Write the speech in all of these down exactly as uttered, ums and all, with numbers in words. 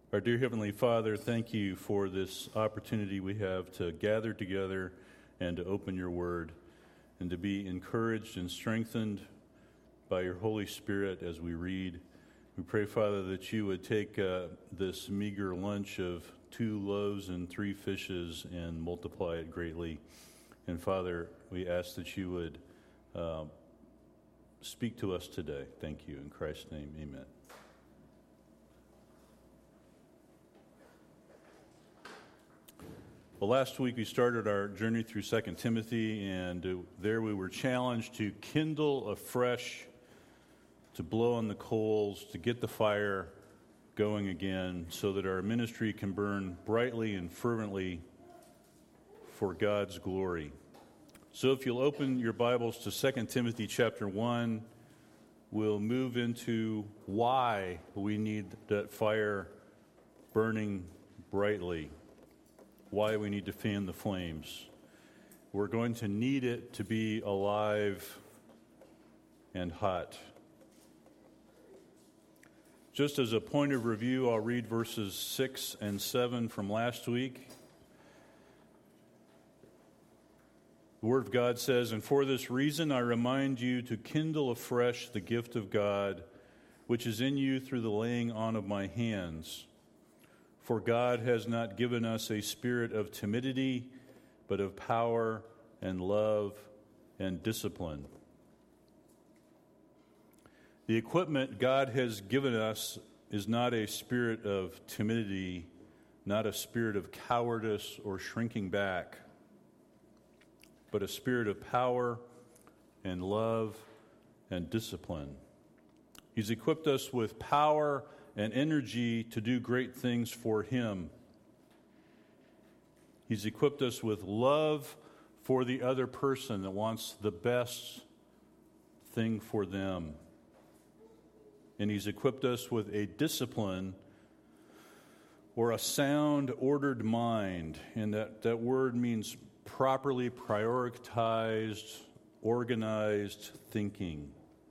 Our dear Heavenly Father, thank you for this opportunity we have to gather together and to open your word and to be encouraged and strengthened by your Holy Spirit as we read. We pray, Father, that you would take uh, this meager lunch of two loaves and three fishes and multiply it greatly. And Father, we ask that you would uh, speak to us today. Thank you. In Christ's name, amen. Well, last week we started our journey through Second Timothy, and uh, there we were challenged to kindle afresh, to blow on the coals, to get the fire going again so that our ministry can burn brightly and fervently for God's glory. So if you'll open your Bibles to Second Timothy chapter one, we'll move into why we need that fire burning brightly. Why we need to fan the flames. We're going to need it to be alive and hot. Just as a point of review, I'll read verses six and seven from last week. The Word of God says, "And for this reason I remind you to kindle afresh the gift of God, which is in you through the laying on of my hands. For God has not given us a spirit of timidity, but of power and love and discipline." The equipment God has given us is not a spirit of timidity, not a spirit of cowardice or shrinking back, but a spirit of power and love and discipline. He's equipped us with power and energy to do great things for Him. He's equipped us with love for the other person that wants the best thing for them. And He's equipped us with a discipline or a sound, ordered mind. And that, that word means properly prioritized, organized thinking.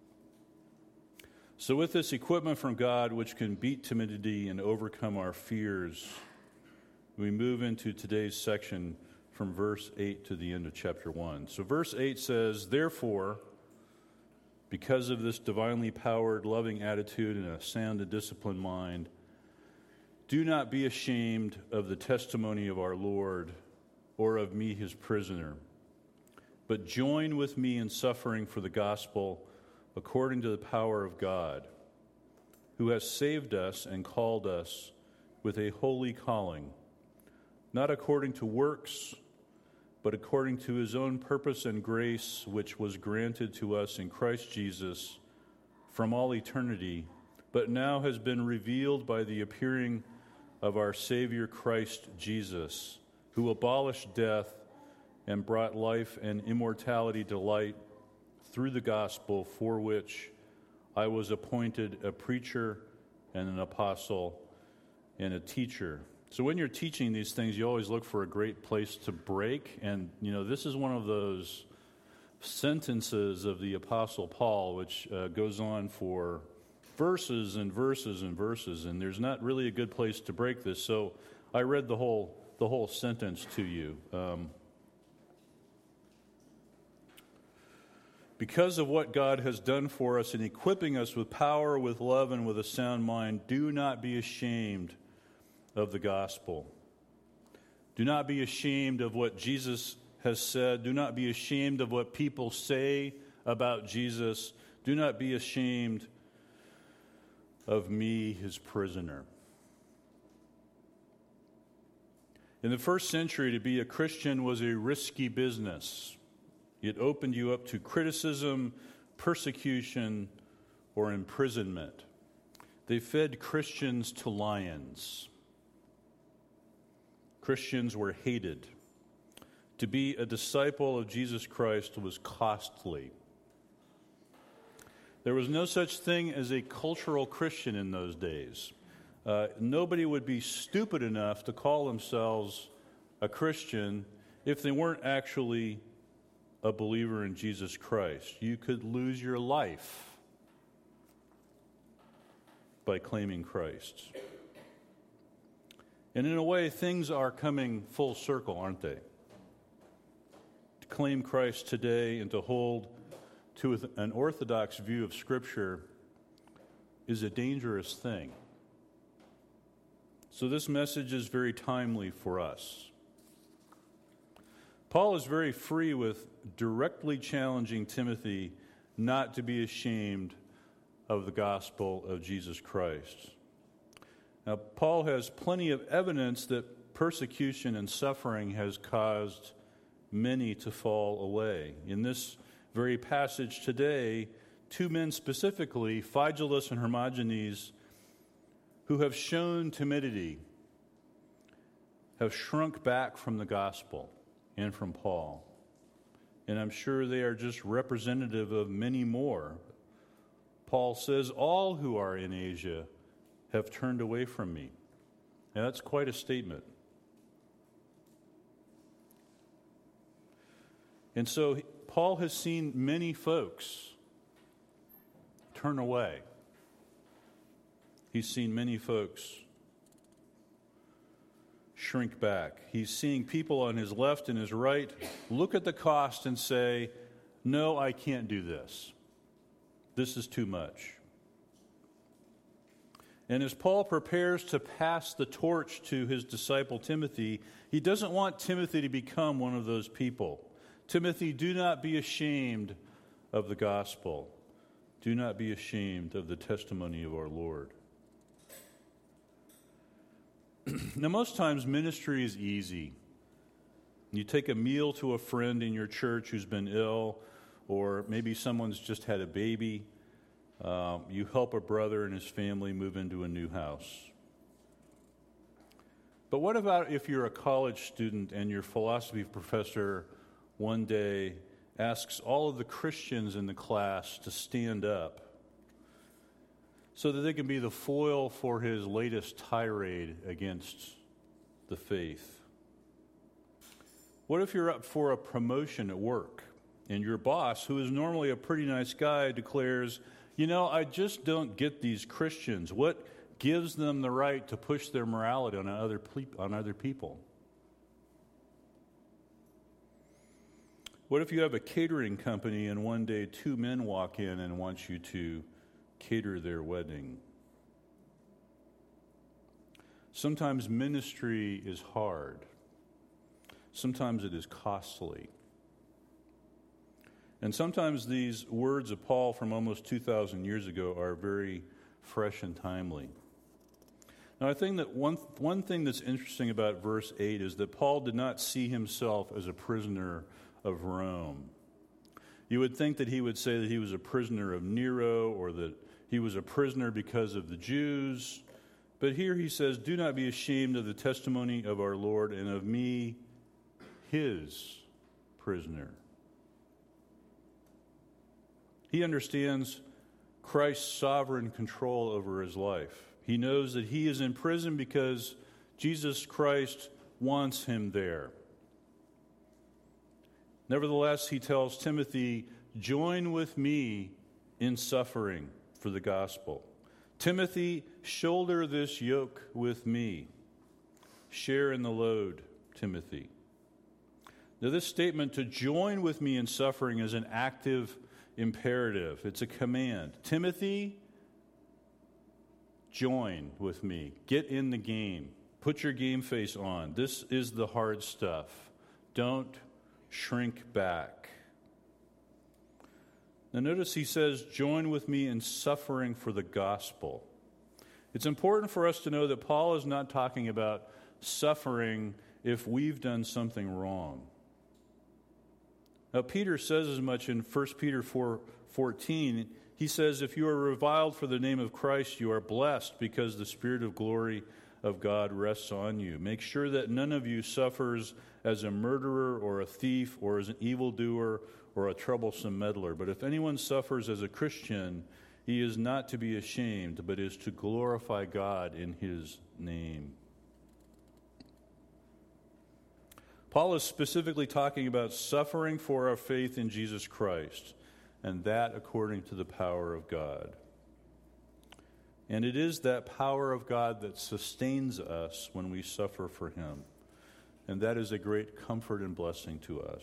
So with this equipment from God, which can beat timidity and overcome our fears, we move into today's section from verse eight to the end of chapter one. So verse eight says, "Therefore, because of this divinely powered, loving attitude and a sound and disciplined mind, do not be ashamed of the testimony of our Lord or of me, his prisoner, but join with me in suffering for the gospel according to the power of God, who has saved us and called us with a holy calling, not according to works, but according to his own purpose and grace, which was granted to us in Christ Jesus from all eternity, but now has been revealed by the appearing of our Savior Christ Jesus, who abolished death and brought life and immortality to light through the gospel, for which I was appointed a preacher and an apostle and a teacher." So when you're teaching these things, you always look for a great place to break. And, you know, this is one of those sentences of the Apostle Paul, which uh, goes on for verses and verses and verses. And there's not really a good place to break this. So I read the whole the whole sentence to you. Um, Because of what God has done for us in equipping us with power, with love, and with a sound mind, do not be ashamed of the gospel. Do not be ashamed of what Jesus has said. Do not be ashamed of what people say about Jesus. Do not be ashamed of me, his prisoner. In the first century, to be a Christian was a risky business. It opened you up to criticism, persecution, or imprisonment. They fed Christians to lions. Christians were hated. To be a disciple of Jesus Christ was costly. There was no such thing as a cultural Christian in those days. Uh, nobody would be stupid enough to call themselves a Christian if they weren't actually a believer in Jesus Christ. You could lose your life by claiming Christ. And in a way, things are coming full circle, aren't they? To claim Christ today and to hold to an orthodox view of Scripture is a dangerous thing. So this message is very timely for us. Paul is very free with directly challenging Timothy not to be ashamed of the gospel of Jesus Christ. Now, Paul has plenty of evidence that persecution and suffering has caused many to fall away. In this very passage today, two men specifically, Phygelus and Hermogenes, who have shown timidity, have shrunk back from the gospel and from Paul. And I'm sure they are just representative of many more. Paul says, all who are in Asia have turned away from me. Now, that's quite a statement. And so Paul has seen many folks turn away. He's seen many folks shrink back. He's seeing people on his left and his right look at the cost and say, no, I can't do this. This is too much. And as Paul prepares to pass the torch to his disciple Timothy, he doesn't want Timothy to become one of those people. Timothy, do not be ashamed of the gospel. Do not be ashamed of the testimony of our Lord. Now, most times ministry is easy. You take a meal to a friend in your church who's been ill, or maybe someone's just had a baby. Uh, you help a brother and his family move into a new house. But what about if you're a college student and your philosophy professor one day asks all of the Christians in the class to stand up so that they can be the foil for his latest tirade against the faith? What if you're up for a promotion at work and your boss, who is normally a pretty nice guy, declares, you know, I just don't get these Christians. What gives them the right to push their morality on other, on other people? What if you have a catering company and one day two men walk in and want you to cater their wedding? Sometimes ministry is hard. Sometimes it is costly. And sometimes these words of Paul from almost two thousand years ago are very fresh and timely. Now, I think that one, one thing that's interesting about verse eight is that Paul did not see himself as a prisoner of Rome. You would think that he would say that he was a prisoner of Nero or that he was a prisoner because of the Jews. But here he says, do not be ashamed of the testimony of our Lord and of me, his prisoner. He understands Christ's sovereign control over his life. He knows that he is in prison because Jesus Christ wants him there. Nevertheless, he tells Timothy, join with me in suffering for the gospel. Timothy, shoulder this yoke with me. Share in the load, Timothy. Now, this statement, to join with me in suffering, is an active imperative. It's a command. Timothy, join with me. Get in the game. Put your game face on. This is the hard stuff. Don't shrink back. Now notice he says, join with me in suffering for the gospel. It's important for us to know that Paul is not talking about suffering if we've done something wrong. Now, Peter says as much in First Peter four fourteen. He says, if you are reviled for the name of Christ, you are blessed because the Spirit of glory of God rests on you. Make sure that none of you suffers as a murderer or a thief or as an evildoer or a troublesome meddler. But if anyone suffers as a Christian, he is not to be ashamed, but is to glorify God in his name. Paul is specifically talking about suffering for our faith in Jesus Christ, and that according to the power of God. And it is that power of God that sustains us when we suffer for him. And that is a great comfort and blessing to us.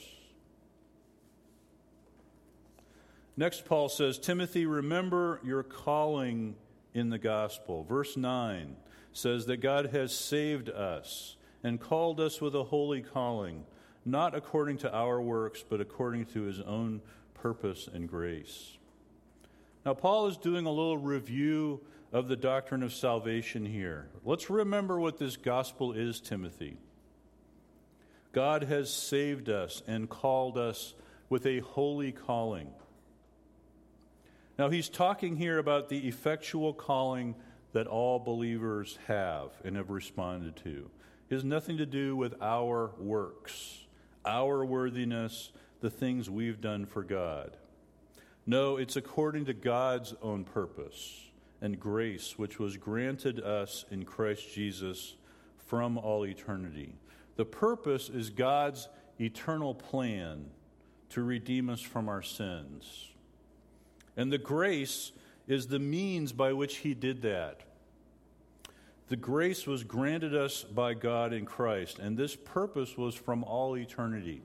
Next, Paul says, Timothy, remember your calling in the gospel. Verse nine says that God has saved us and called us with a holy calling, not according to our works, but according to his own purpose and grace. Now, Paul is doing a little review of the doctrine of salvation here. Let's remember what this gospel is, Timothy. God has saved us and called us with a holy calling. Now, he's talking here about the effectual calling that all believers have and have responded to. It has nothing to do with our works, our worthiness, the things we've done for God. No, it's according to God's own purpose and grace, which was granted us in Christ Jesus from all eternity. The purpose is God's eternal plan to redeem us from our sins. And the grace is the means by which he did that. The grace was granted us by God in Christ, and this purpose was from all eternity.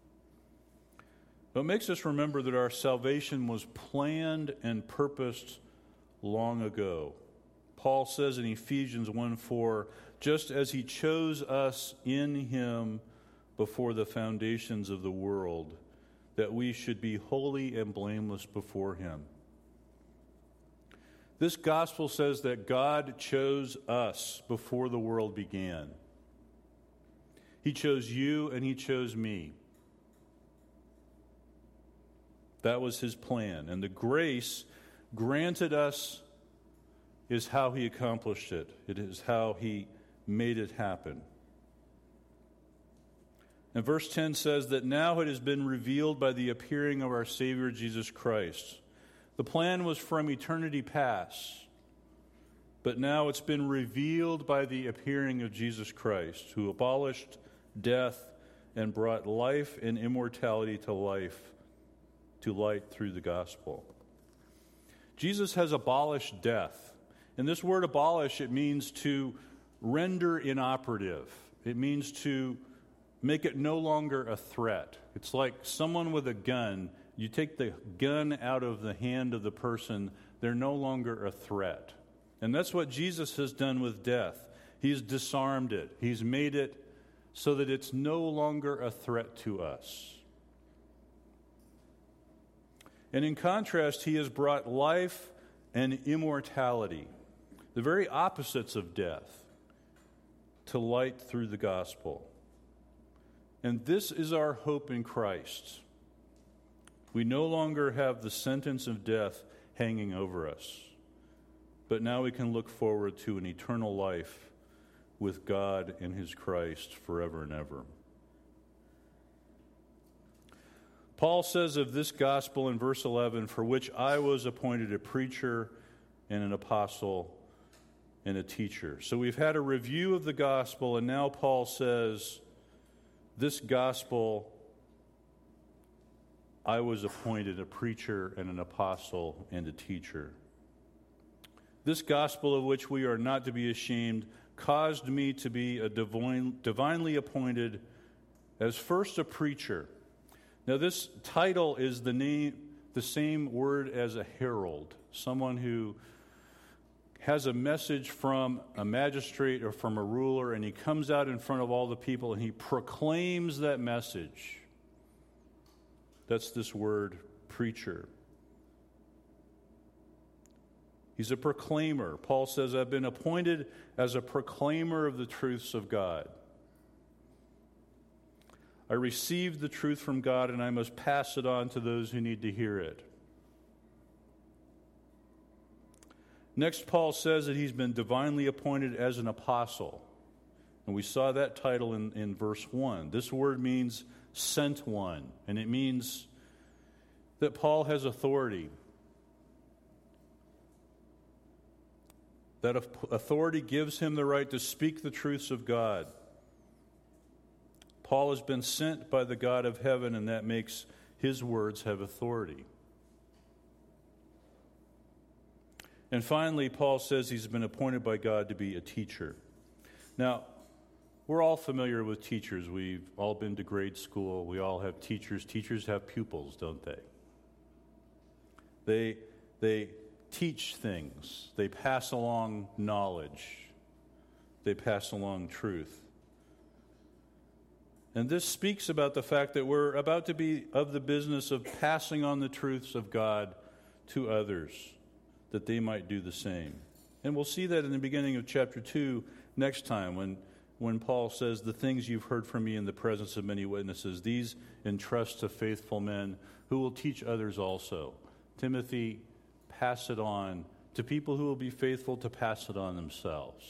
It makes us remember that our salvation was planned and purposed long ago. Paul says in Ephesians one four, just as he chose us in him before the foundations of the world, that we should be holy and blameless before him. This gospel says that God chose us before the world began. He chose you and he chose me. That was his plan. And the grace granted us is how he accomplished it. It is how he made it happen. And verse ten says that now it has been revealed by the appearing of our Savior Jesus Christ. The plan was from eternity past, but now it's been revealed by the appearing of Jesus Christ, who abolished death and brought life and immortality to life, to light through the gospel. Jesus has abolished death. And this word abolish, it means to render inoperative. It means to make it no longer a threat. It's like someone with a gun. You take the gun out of the hand of the person, they're no longer a threat. And that's what Jesus has done with death. He's disarmed it. He's made it so that it's no longer a threat to us. And in contrast, he has brought life and immortality, the very opposites of death, to light through the gospel. And this is our hope in Christ. We no longer have the sentence of death hanging over us, but now we can look forward to an eternal life with God and his Christ forever and ever. Paul says of this gospel in verse eleven, for which I was appointed a preacher and an apostle and a teacher. So we've had a review of the gospel, and now Paul says, this gospel, I was appointed a preacher and an apostle and a teacher. This gospel of which we are not to be ashamed caused me to be a divine, divinely appointed as first a preacher. Now this title is the name, the same word as a herald, someone who has a message from a magistrate or from a ruler, and he comes out in front of all the people and he proclaims that message. That's this word, preacher. He's a proclaimer. Paul says, I've been appointed as a proclaimer of the truths of God. I received the truth from God, and I must pass it on to those who need to hear it. Next, Paul says that he's been divinely appointed as an apostle. And we saw that title in, in verse one. This word means sent one, and it means that Paul has authority. That authority gives him the right to speak the truths of God. Paul has been sent by the God of heaven, and that makes his words have authority. And finally, Paul says he's been appointed by God to be a teacher. Now, we're all familiar with teachers. We've all been to grade school. We all have teachers. Teachers have pupils, don't they? They, they teach things. They pass along knowledge. They pass along truth. And this speaks about the fact that we're about to be of the business of passing on the truths of God to others, that they might do the same. And we'll see that in the beginning of chapter two next time when, when Paul says, the things you've heard from me in the presence of many witnesses, these entrust to faithful men who will teach others also. Timothy, pass it on to people who will be faithful to pass it on themselves.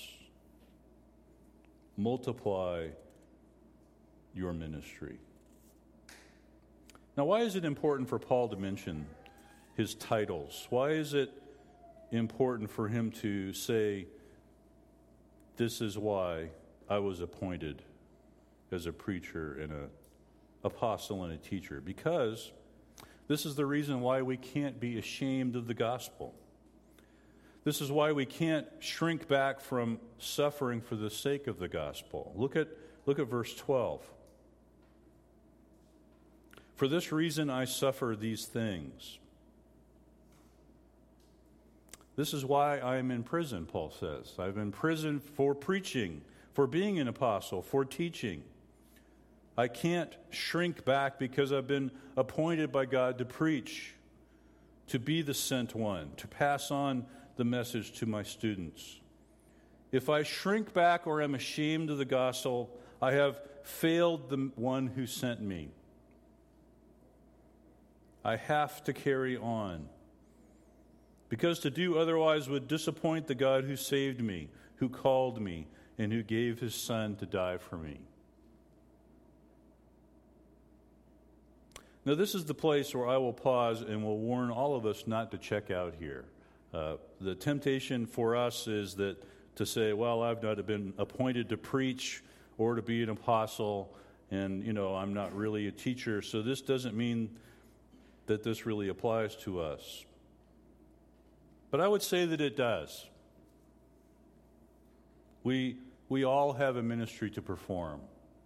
Multiply your ministry. Now, why is it important for Paul to mention his titles? Why is it important for him to say, this is why I was appointed as a preacher and an apostle and a teacher? Because this is the reason why we can't be ashamed of the gospel. This is why we can't shrink back from suffering for the sake of the gospel. Look at, look at verse twelve. For this reason I suffer these things. This is why I am in prison, Paul says. I've been in prison for preaching, for being an apostle, for teaching. I can't shrink back because I've been appointed by God to preach, to be the sent one, to pass on the message to my students. If I shrink back or am ashamed of the gospel, I have failed the one who sent me. I have to carry on. Because to do otherwise would disappoint the God who saved me, who called me, and who gave his Son to die for me. Now, this is the place where I will pause and will warn all of us not to check out here. Uh, the temptation for us is that to say, well, I've not been appointed to preach or to be an apostle, and, you know, I'm not really a teacher, so this doesn't mean that this really applies to us. But I would say that it does. We, we all have a ministry to perform.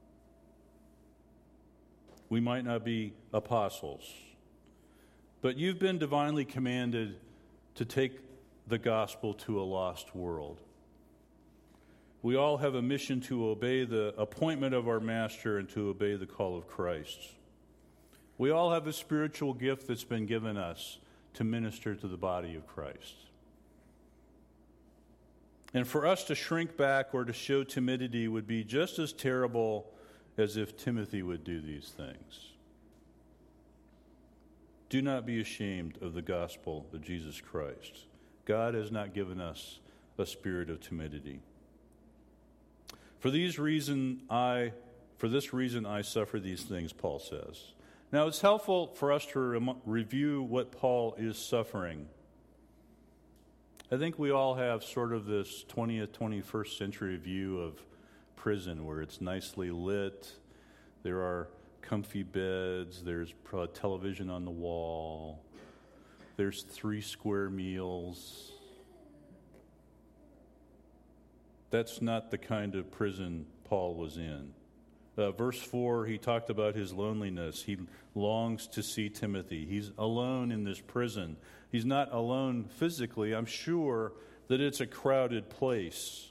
We might not be apostles, but you've been divinely commanded to take the gospel to a lost world. We all have a mission to obey the appointment of our Master and to obey the call of Christ. We all have a spiritual gift that's been given us to minister to the body of Christ. And for us to shrink back or to show timidity would be just as terrible as if Timothy would do these things. Do not be ashamed of the gospel of Jesus Christ. God has not given us a spirit of timidity. For these reason I, for this reason I suffer these things, Paul says. Now, it's helpful for us to re- review what Paul is suffering. I think we all have sort of this twentieth, twenty-first century view of prison where it's nicely lit, there are comfy beds, there's television on the wall, there's three square meals. That's not the kind of prison Paul was in. Uh, verse four, he talked about his loneliness. He longs to see Timothy. He's alone in this prison. He's not alone physically. I'm sure that it's a crowded place.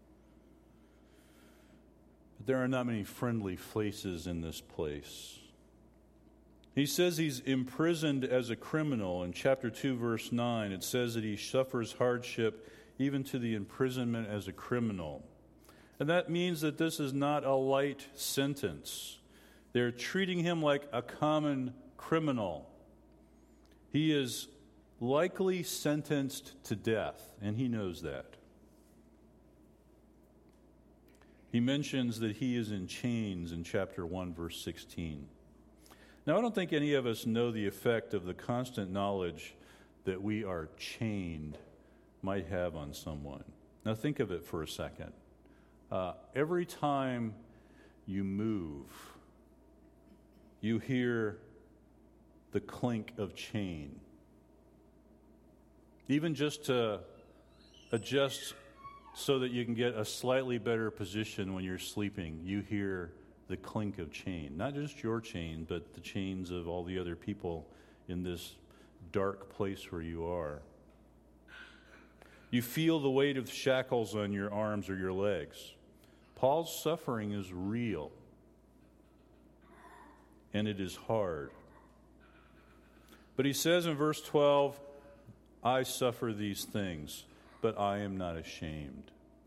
But there are not many friendly faces in this place. He says he's imprisoned as a criminal. In chapter two, verse nine, it says that he suffers hardship even to the imprisonment as a criminal. And that means that this is not a light sentence. They're treating him like a common criminal. He is likely sentenced to death, and he knows that. He mentions that he is in chains in chapter one, verse sixteen. Now, I don't think any of us know the effect of the constant knowledge that we are chained might have on someone. Now, think of it for a second. Uh, every time you move, you hear the clink of chain. Even just to adjust so that you can get a slightly better position when you're sleeping. You hear the clink of chain, not just your chain, but the chains of all the other people in this dark place where you are. You feel the weight of shackles on your arms or your legs. Paul's suffering is real, and it is hard. But he says in verse twelve, I suffer these things, but I am not ashamed.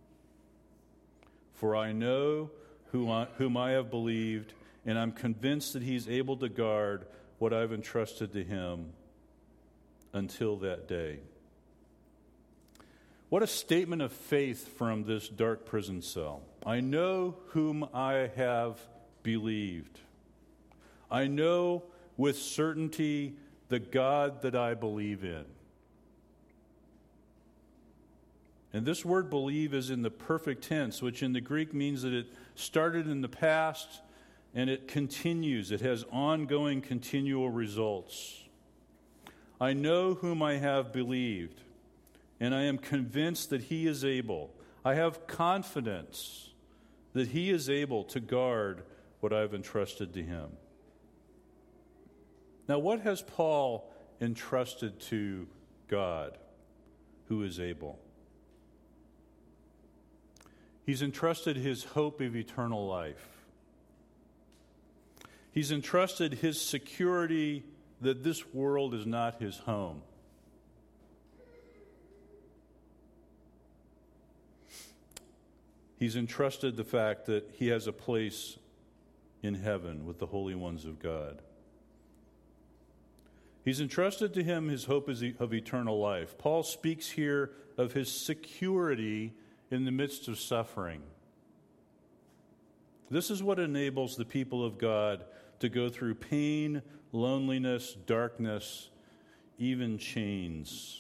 For I know who I, whom I have believed, and I'm convinced that he's able to guard what I've entrusted to him until that day. What a statement of faith from this dark prison cell. I know whom I have believed. I know with certainty the God that I believe in. And this word believe is in the perfect tense, which in the Greek means that it started in the past and it continues. It has ongoing, continual results. I know whom I have believed, and I am convinced that he is able. I have confidence that he is able to guard what I've entrusted to him. Now, what has Paul entrusted to God, who is able? He's entrusted his hope of eternal life. He's entrusted his security that this world is not his home. He's entrusted the fact that he has a place in heaven with the holy ones of God. He's entrusted to him his hope of eternal life. Paul speaks here of his security in the midst of suffering. This is what enables the people of God to go through pain, loneliness, darkness, even chains.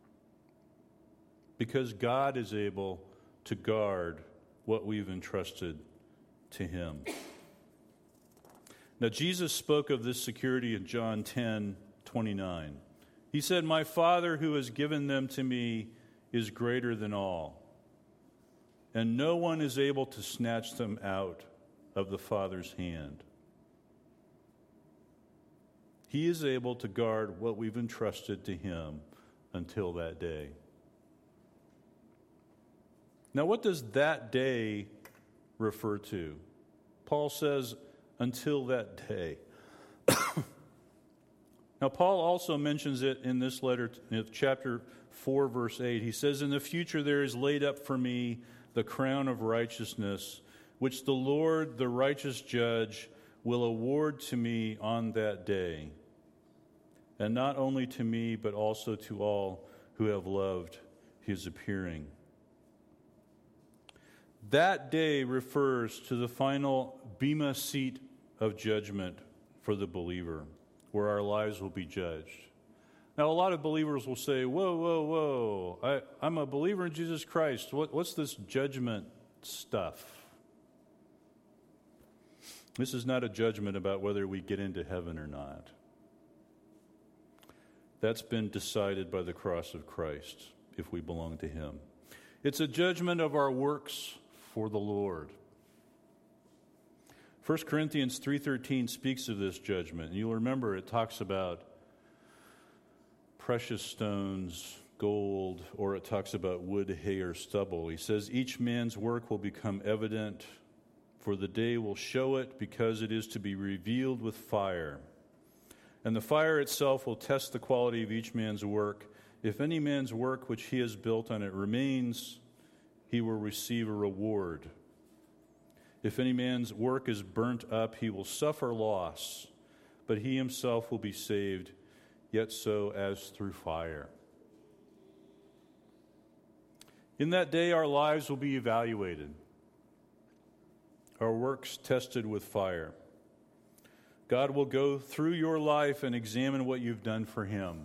Because God is able to guard what we've entrusted to him. Now, Jesus spoke of this security in John ten twenty-nine. He said, my Father who has given them to me is greater than all, and no one is able to snatch them out of the Father's hand. He is able to guard what we've entrusted to him until that day. Now, what does that day refer to? Paul says, until that day. Now, Paul also mentions it in this letter, in chapter four, verse eight. He says, in the future there is laid up for me the crown of righteousness, which the Lord, the righteous judge, will award to me on that day. And not only to me, but also to all who have loved his appearing. That day refers to the final bema seat of judgment for the believer, where our lives will be judged. Now, a lot of believers will say, whoa, whoa, whoa, I, I'm a believer in Jesus Christ. What, what's this judgment stuff? This is not a judgment about whether we get into heaven or not. That's been decided by the cross of Christ, if we belong to him. It's a judgment of our works for the Lord. First Corinthians three thirteen speaks of this judgment. And you'll remember it talks about precious stones, gold, or it talks about wood, hay, or stubble. He says, each man's work will become evident, for the day will show it, because it is to be revealed with fire. And the fire itself will test the quality of each man's work. If any man's work which he has built on it remains, he will receive a reward. If any man's work is burnt up, he will suffer loss, but he himself will be saved, yet so as through fire. In that day, our lives will be evaluated, our works tested with fire. God will go through your life and examine what you've done for him.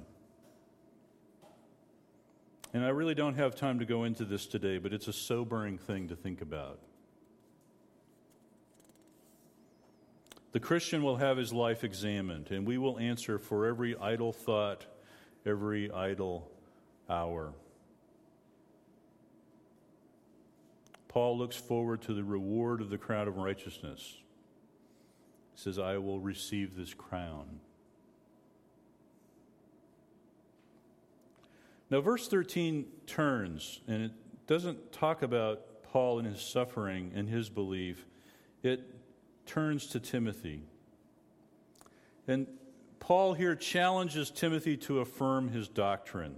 And I really don't have time to go into this today, but it's a sobering thing to think about. The Christian will have his life examined, and we will answer for every idle thought, every idle hour. Paul looks forward to the reward of the crown of righteousness. He says, I will receive this crown. Now, verse thirteen turns, and it doesn't talk about Paul and his suffering and his belief. It turns to Timothy. And Paul here challenges Timothy to affirm his doctrine.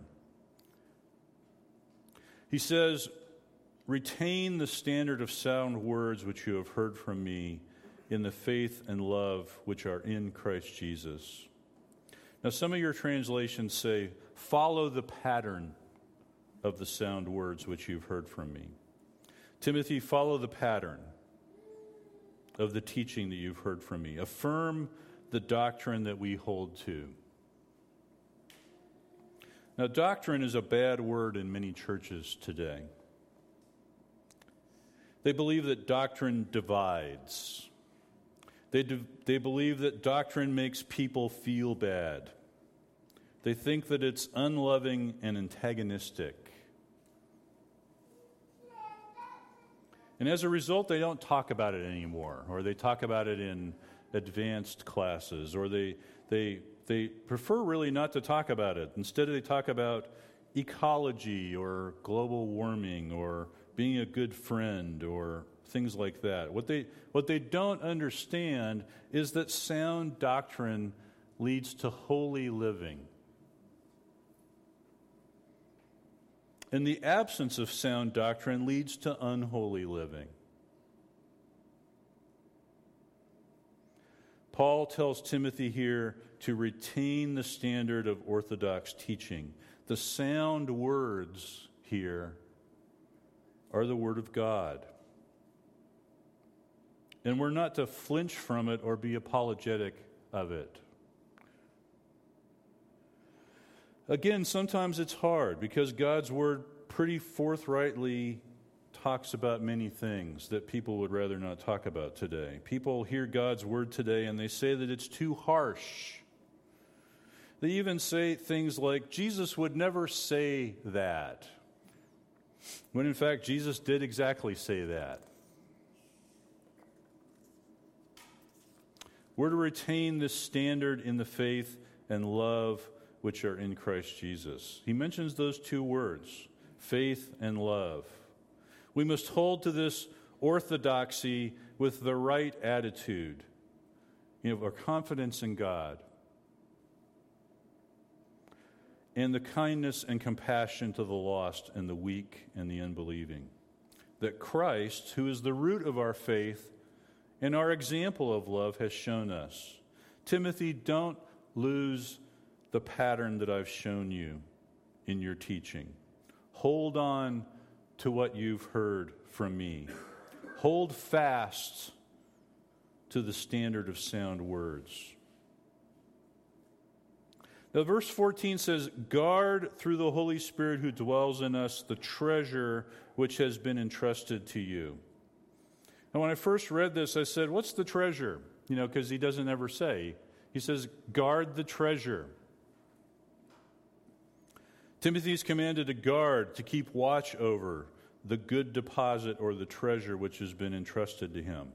He says, retain the standard of sound words which you have heard from me in the faith and love which are in Christ Jesus. Now, some of your translations say, follow the pattern of the sound words which you've heard from me. Timothy, follow the pattern of the teaching that you've heard from me. Affirm the doctrine that we hold to. Now, doctrine is a bad word in many churches today. They believe that doctrine divides. They, do, they believe that doctrine makes people feel bad. They think that it's unloving and antagonistic. And as a result, they don't talk about it anymore, or they talk about it in advanced classes, or they they they prefer really not to talk about it. Instead, they talk about ecology or global warming or being a good friend or things like that. What they what they don't understand is that sound doctrine leads to holy living. And the absence of sound doctrine leads to unholy living. Paul tells Timothy here to retain the standard of orthodox teaching. The sound words here are the Word of God. And we're not to flinch from it or be apologetic of it. Again, sometimes it's hard because God's Word pretty forthrightly talks about many things that people would rather not talk about today. People hear God's Word today and they say that it's too harsh. They even say things like, Jesus would never say that. When in fact, Jesus did exactly say that. We're to retain this standard in the faith and love which are in Christ Jesus. He mentions those two words, faith and love. We must hold to this orthodoxy with the right attitude, you know, our confidence in God, and the kindness and compassion to the lost and the weak and the unbelieving. That Christ, who is the root of our faith and our example of love, has shown us. Timothy, don't lose the pattern that I've shown you in your teaching. Hold on to what you've heard from me. Hold fast to the standard of sound words. Now, verse fourteen says, guard through the Holy Spirit who dwells in us the treasure which has been entrusted to you. And when I first read this, I said, what's the treasure? You know, because he doesn't ever say. He says, guard the treasure. Timothy is commanded to guard, to keep watch over the good deposit or the treasure which has been entrusted to him.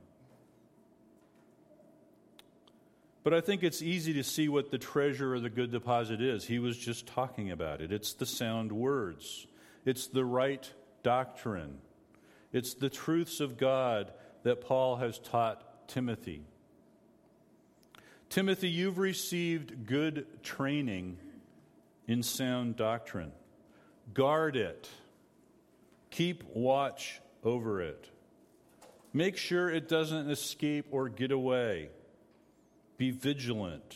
But I think it's easy to see what the treasure or the good deposit is. He was just talking about it. It's the sound words. It's the right doctrine. It's the truths of God that Paul has taught Timothy. Timothy, you've received good training in sound doctrine. Guard it. Keep watch over it. Make sure it doesn't escape or get away. Be vigilant.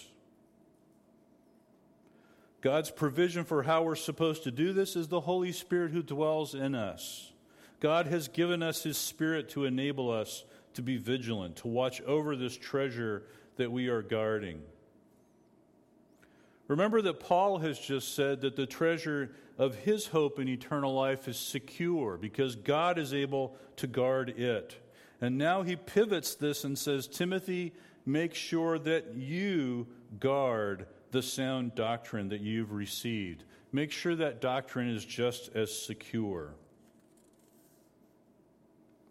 God's provision for how we're supposed to do this is the Holy Spirit who dwells in us. God has given us His Spirit to enable us to be vigilant, to watch over this treasure that we are guarding. Remember that Paul has just said that the treasure of his hope in eternal life is secure because God is able to guard it. And now he pivots this and says, Timothy, make sure that you guard the sound doctrine that you've received. Make sure that doctrine is just as secure.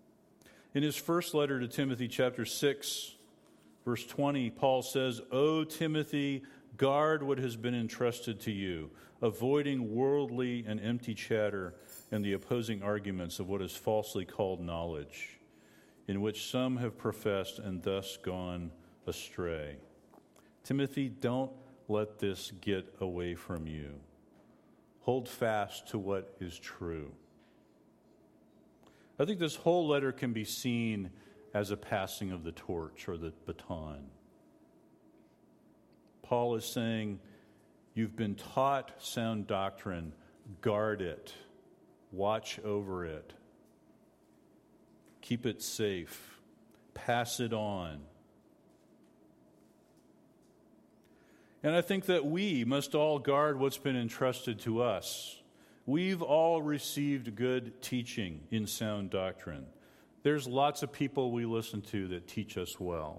In his first letter to Timothy, chapter six, verse twenty, Paul says, "O Timothy, guard what has been entrusted to you, avoiding worldly and empty chatter and the opposing arguments of what is falsely called knowledge, in which some have professed and thus gone astray." Timothy, don't let this get away from you. Hold fast to what is true. I think this whole letter can be seen as a passing of the torch or the baton. Paul is saying, you've been taught sound doctrine, guard it, watch over it, keep it safe, pass it on. And I think that we must all guard what's been entrusted to us. We've all received good teaching in sound doctrine. There's lots of people we listen to that teach us well.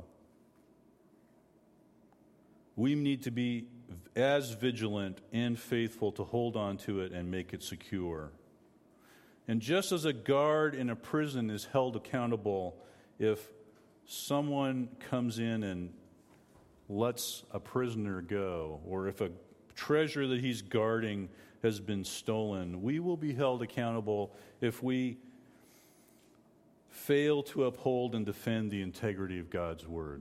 We need to be as vigilant and faithful to hold on to it and make it secure. And just as a guard in a prison is held accountable if someone comes in and lets a prisoner go, or if a treasure that he's guarding has been stolen, we will be held accountable if we fail to uphold and defend the integrity of God's word.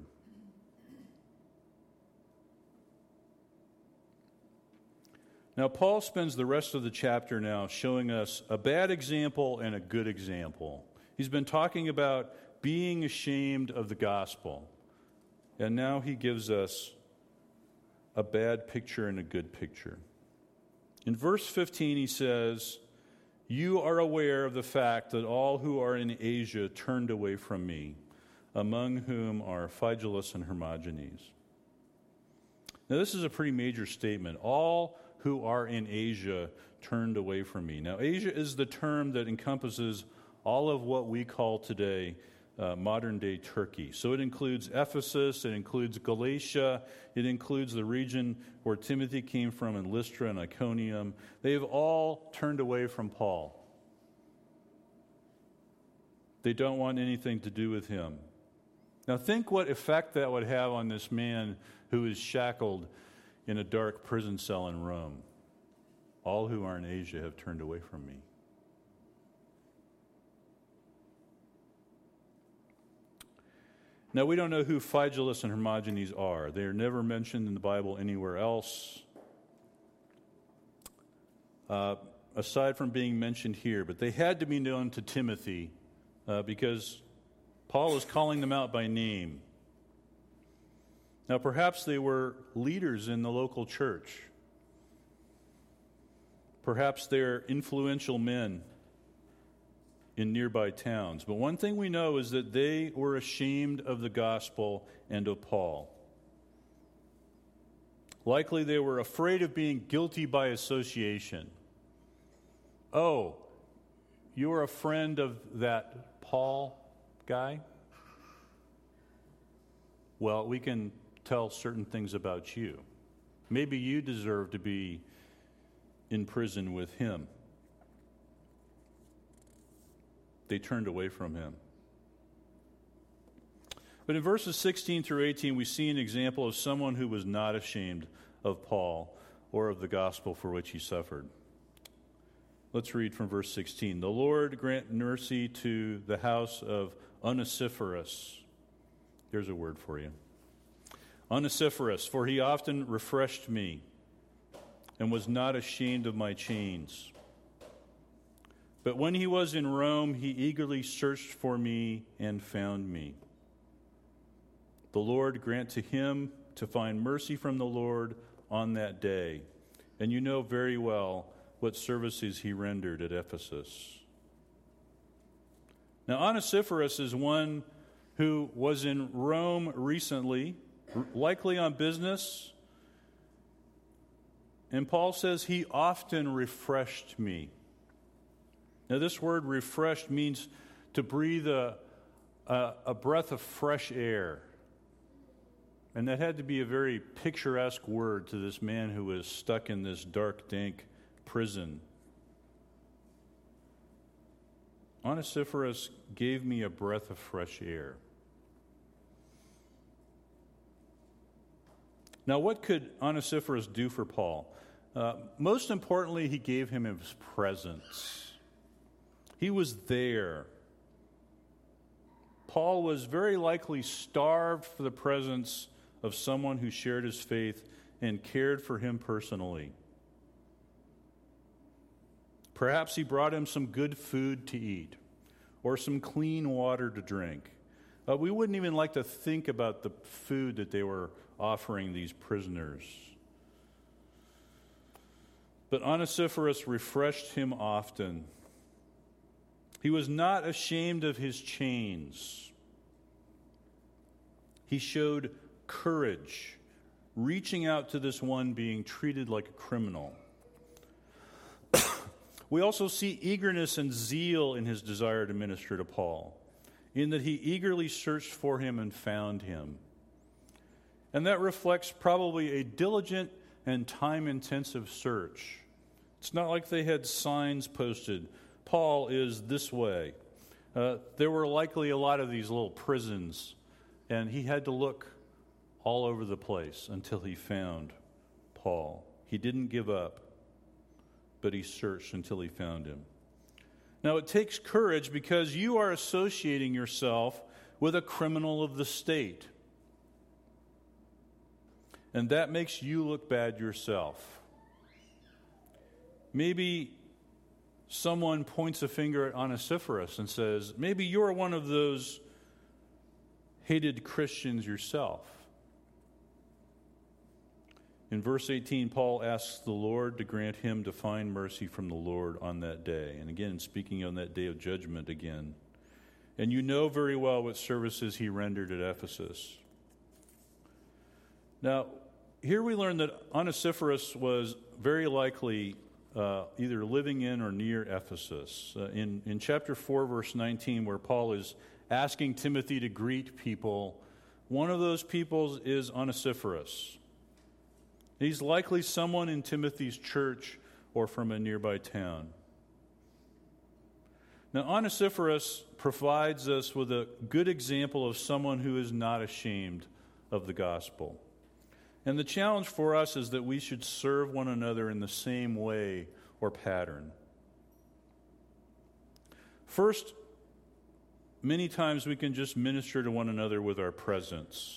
Now, Paul spends the rest of the chapter now showing us a bad example and a good example. He's been talking about being ashamed of the gospel, and now he gives us a bad picture and a good picture. In verse fifteen, he says, "You are aware of the fact that all who are in Asia turned away from me, among whom are Phygelus and Hermogenes." Now, this is a pretty major statement. All who are in Asia turned away from me. Now, Asia is the term that encompasses all of what we call today uh, modern-day Turkey. So it includes Ephesus, it includes Galatia, it includes the region where Timothy came from in Lystra and Iconium. They've all turned away from Paul. They don't want anything to do with him. Now think what effect that would have on this man who is shackled in a dark prison cell in Rome. All who are in Asia have turned away from me. Now, we don't know who Phygelus and Hermogenes are. They are never mentioned in the Bible anywhere else, uh, aside from being mentioned here. But they had to be known to Timothy uh, because Paul is calling them out by name. Now, perhaps they were leaders in the local church. Perhaps they're influential men in nearby towns. But one thing we know is that they were ashamed of the gospel and of Paul. Likely they were afraid of being guilty by association. Oh, you're a friend of that Paul guy? Well, we can tell certain things about you. Maybe you deserve to be in prison with him. They turned away from him. But in verses sixteen through eighteen, we see an example of someone who was not ashamed of Paul or of the gospel for which he suffered. Let's read from verse sixteen. "The Lord grant mercy to the house of Onesiphorus." Here's a word for you. "Onesiphorus, for he often refreshed me and was not ashamed of my chains. But when he was in Rome, he eagerly searched for me and found me. The Lord grant to him to find mercy from the Lord on that day. And you know very well what services he rendered at Ephesus." Now, Onesiphorus is one who was in Rome recently, likely on business. And Paul says, he often refreshed me. Now, this word refreshed means to breathe a, a, a breath of fresh air. And that had to be a very picturesque word to this man who was stuck in this dark, dank prison. Onesiphorus gave me a breath of fresh air. Now, what could Onesiphorus do for Paul? Uh, most importantly, he gave him his presence. He was there. Paul was very likely starved for the presence of someone who shared his faith and cared for him personally. Perhaps he brought him some good food to eat or some clean water to drink. Uh, we wouldn't even like to think about the food that they were offering these prisoners. But Onesiphorus refreshed him often. He was not ashamed of his chains. He showed courage, reaching out to this one being treated like a criminal. We also see eagerness and zeal in his desire to minister to Paul, in that he eagerly searched for him and found him. And that reflects probably a diligent and time-intensive search. It's not like they had signs posted, Paul is this way. Uh, there were likely a lot of these little prisons, and he had to look all over the place until he found Paul. He didn't give up, but he searched until he found him. Now, it takes courage because you are associating yourself with a criminal of the state. And that makes you look bad yourself. Maybe someone points a finger at Onesiphorus and says, maybe you're one of those hated Christians yourself. In verse eighteen, Paul asks the Lord to grant him to find mercy from the Lord on that day. And again, speaking on that day of judgment again. And you know very well what services he rendered at Ephesus. Now, here we learn that Onesiphorus was very likely uh, either living in or near Ephesus. Uh, in, in chapter four, verse nineteen, where Paul is asking Timothy to greet people, one of those people is Onesiphorus. He's likely someone in Timothy's church or from a nearby town. Now, Onesiphorus provides us with a good example of someone who is not ashamed of the gospel. And the challenge for us is that we should serve one another in the same way or pattern. First, many times we can just minister to one another with our presence.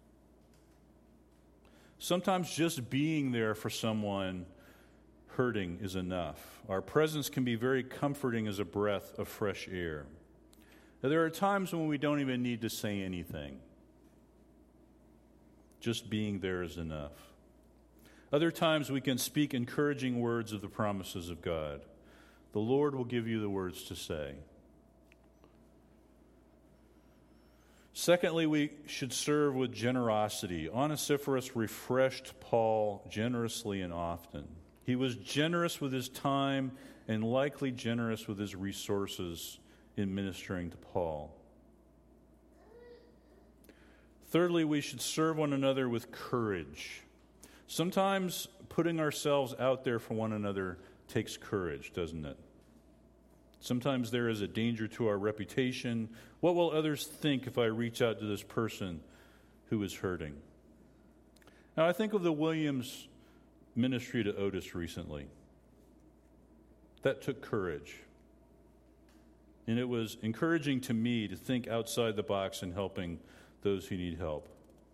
Sometimes just being there for someone hurting is enough. Our presence can be very comforting as a breath of fresh air. Now, there are times when we don't even need to say anything. Just being there is enough. Other times we can speak encouraging words of the promises of God. The Lord will give you the words to say. Secondly, we should serve with generosity. Onesiphorus refreshed Paul generously and often. He was generous with his time and likely generous with his resources in ministering to Paul. Thirdly, we should serve one another with courage. Sometimes putting ourselves out there for one another takes courage, doesn't it? Sometimes there is a danger to our reputation. What will others think if I reach out to this person who is hurting? Now, I think of the Williams ministry to Otis recently. That took courage. And it was encouraging to me to think outside the box in helping those who need help.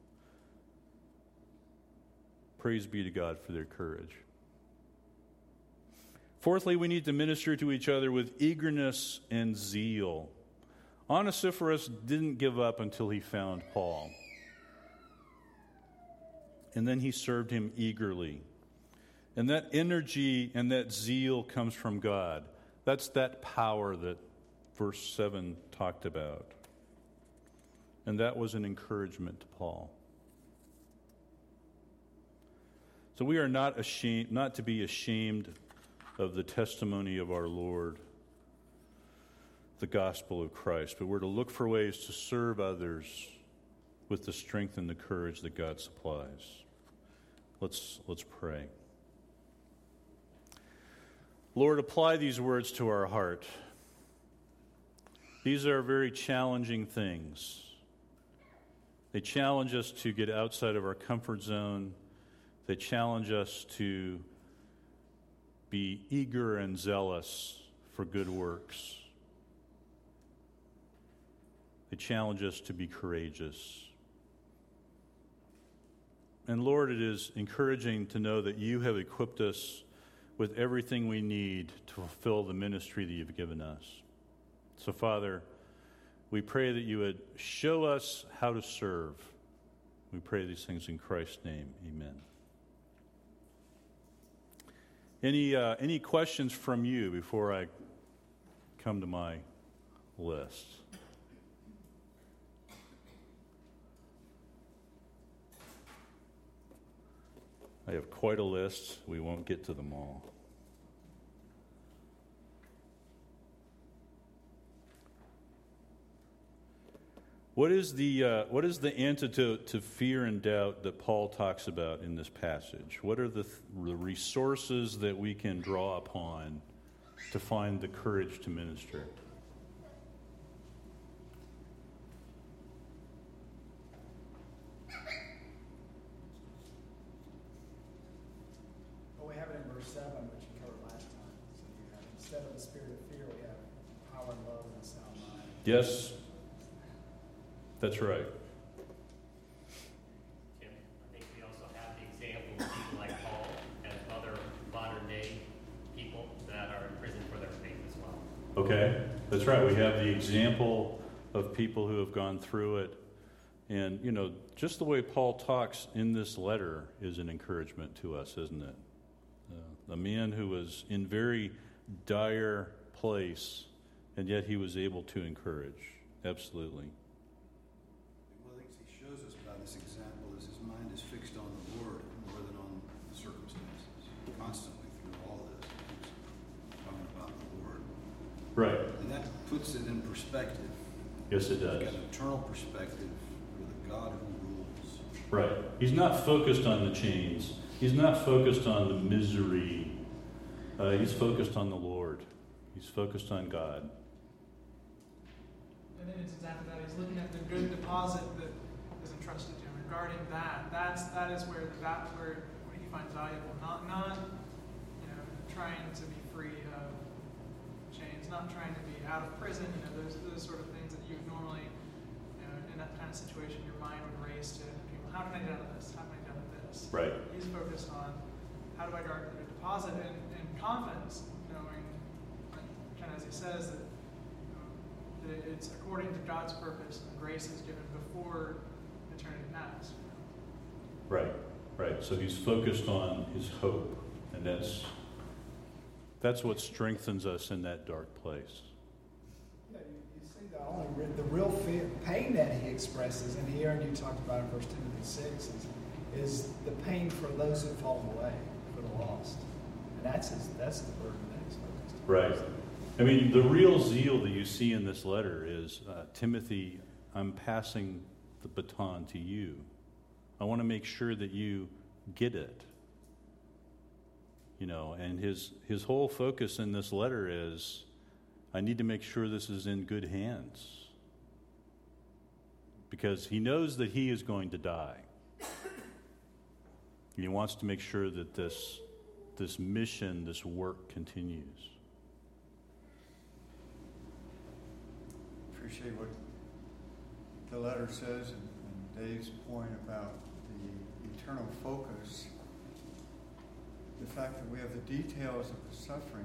Praise be to God for their courage. Fourthly, we need to minister to each other with eagerness and zeal. Onesiphorus didn't give up until he found Paul. And then he served him eagerly. And that energy and that zeal comes from God. That's that power that verse seven talked about. And that was an encouragement to Paul. So we are not ashamed, not to be ashamed of the testimony of our Lord, the gospel of Christ, but we're to look for ways to serve others with the strength and the courage that God supplies. Let's, let's pray. Lord, apply these words to our heart. These are very challenging things. They challenge us to get outside of our comfort zone. They challenge us to be eager and zealous for good works. They challenge us to be courageous. And Lord, it is encouraging to know that you have equipped us with everything we need to fulfill the ministry that you've given us. So, Father, we pray that you would show us how to serve. We pray these things in Christ's name. Amen. Any uh, any questions from you before I come to my list? I have quite a list. We won't get to them all. What is the uh, what is the antidote to fear and doubt that Paul talks about in this passage? What are the, th- the resources that we can draw upon to find the courage to minister? Well, we have it in verse seven, which you covered last time. So you have, instead of the spirit of fear, we have power and love and a sound mind. Yes. That's right. Tim, I think we also have the example of people like Paul and other modern day people that are in prison for their faith as well. Okay, that's right. We have the example of people who have gone through it. And, you know, just the way Paul talks in this letter is an encouragement to us, isn't it? Uh, a man who was in very dire place, and yet he was able to encourage. Absolutely. This example is his mind is fixed on the Lord more than on the circumstances. Constantly through all this, he's talking about the Lord. Right. And that puts it in perspective. Yes, it does. He's got an eternal perspective with a God who rules. Right. He's not focused on the chains. He's not focused on the misery. Uh, he's focused on the Lord. He's focused on God. And then it's exactly that. He's looking at the good deposit that is entrusted to him. Regarding that, that's that is where that's where what he finds valuable. Not not you know trying to be free of chains, not trying to be out of prison. You know those those sort of things that you would normally you know in that kind of situation your mind would race to. How can I get out of this? How can I get out of this? Right. He's focused on how do I guard the deposit and, and confidence, knowing, kind of as he says that. It's according to God's purpose, and grace is given before eternity past. Right, right. So he's focused on his hope, and that's that's what strengthens us in that dark place. Yeah, you, you see the only re- the real fear, pain that he expresses, and here, and you talked about in First Timothy six, is, is the pain for those who fall away, for the lost, and that's his, that's the burden that he's focused on. Right. I mean, the real zeal that you see in this letter is, uh, Timothy, I'm passing the baton to you. I want to make sure that you get it. You know, and his his whole focus in this letter is, I need to make sure this is in good hands. Because he knows that he is going to die. He wants to make sure that this this mission, this work continues. Appreciate what the letter says and, and Dave's point about the eternal focus. The fact that we have the details of the suffering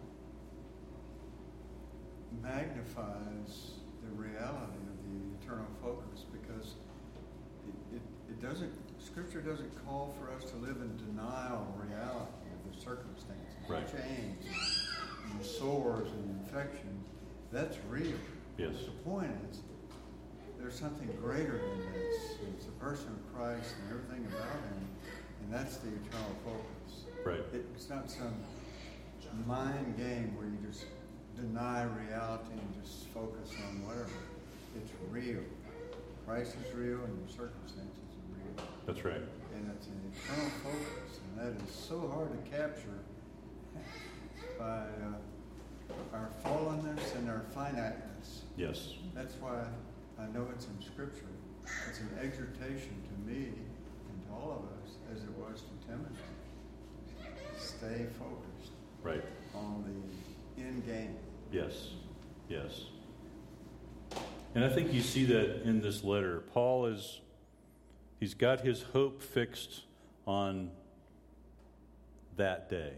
magnifies the reality of the eternal focus, because it, it, it doesn't, Scripture doesn't call for us to live in denial of reality of the circumstances, right. The chains and the sores and the infections. That's real. Yes. The point is, there's something greater than this. It's the person of Christ and everything about him, and that's the eternal focus. Right. It, it's not some mind game where you just deny reality and just focus on whatever. It's real. Christ is real, and your circumstances are real. That's right. And it's an eternal focus, and that is so hard to capture by uh, our fallenness and our finiteness. Yes. That's why I know it's in Scripture. It's an exhortation to me and to all of us, as it was to Timothy. Stay focused Right. on the end game. Yes. Yes. And I think you see that in this letter. Paul is, he's got his hope fixed on that day.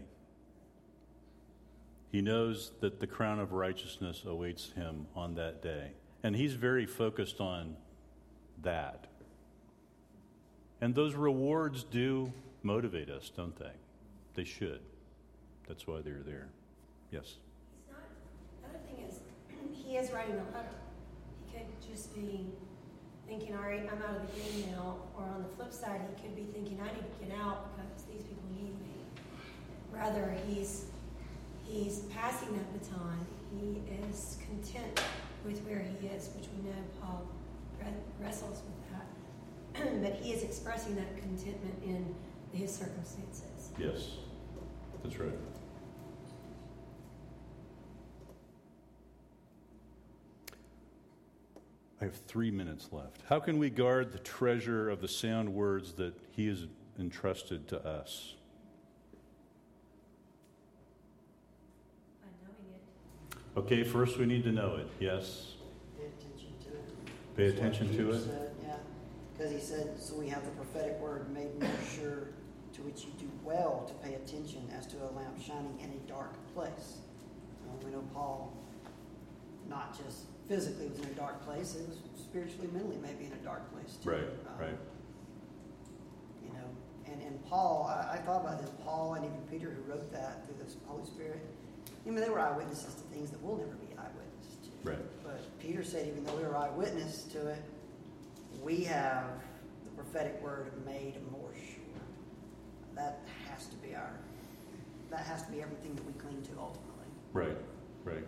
He knows that the crown of righteousness awaits him on that day. And he's very focused on that. And those rewards do motivate us, don't they? They should. That's why they're there. Yes? It's not, the other thing is, he is writing a letter. He could just be thinking, all right, I'm out of the game now. Or on the flip side, he could be thinking, I need to get out because these people need me. Rather, he's he's passing that baton. He is content with where he is, which we know Paul wrestles with that. But he is expressing that contentment in his circumstances. Yes. That's right. I have three minutes left. How can we guard the treasure of the sound words that he has entrusted to us? By knowing it. Okay, first we need to know it. Yes? Pay attention to it. Pay That's what attention to Peter it? said, yeah, because he said, so we have the prophetic word made more sure, to which you do well to pay attention as to a lamp shining in a dark place. Uh, we know Paul, not just physically was in a dark place, it was spiritually, mentally maybe in a dark place too. Right, Um, right. You know, and, and Paul, I, I thought about this, Paul and even Peter who wrote that through the Holy Spirit, I mean, they were eyewitnesses to things that we'll never be eyewitnesses to. Right. But Peter said, even though we were eyewitness to it, we have the prophetic word made more sure. That has to be our, that has to be everything that we cling to ultimately. Right, right.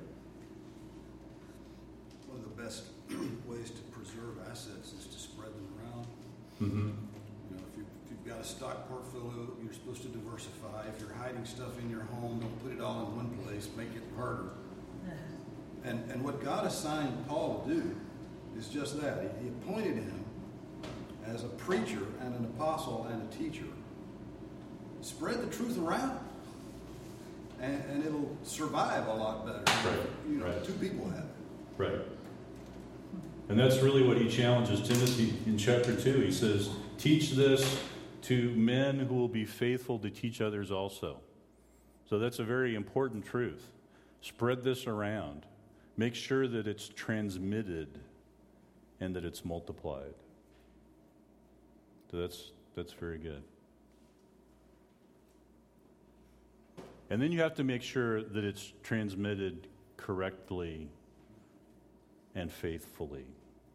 One of the best ways to preserve assets is to spread them around. Mm-hmm. You know, if, you, if you've got a stock portfolio, you're supposed to diversify. If you're hiding stuff in your home, don't put it all in one place. Make it harder. And and what God assigned Paul to do is just that. He, he appointed him as a preacher and an apostle and a teacher. Spread the truth around, and, and it'll survive a lot better. Right, You know, right. two people have it. Right. And that's really what he challenges Timothy in chapter two. He says, teach this to men who will be faithful to teach others also. So that's a very important truth. Spread this around. Make sure that it's transmitted and that it's multiplied. So that's that's very good. And then you have to make sure that it's transmitted correctly and faithfully.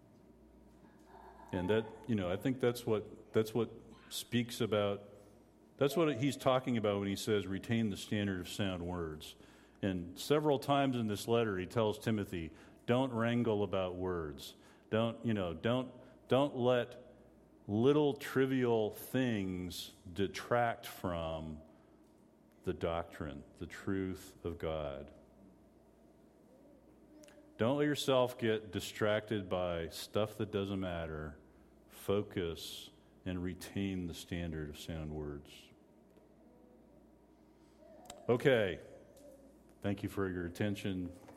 And that, you know, I think that's what that's what speaks about, that's what he's talking about when he says retain the standard of sound words. And several times in this letter he tells Timothy, don't wrangle about words. Don't, you know, don't don't let little trivial things detract from the doctrine, the truth of God. Don't let yourself get distracted by stuff that doesn't matter. Focus and retain the standard of sound words. Okay. Thank you for your attention.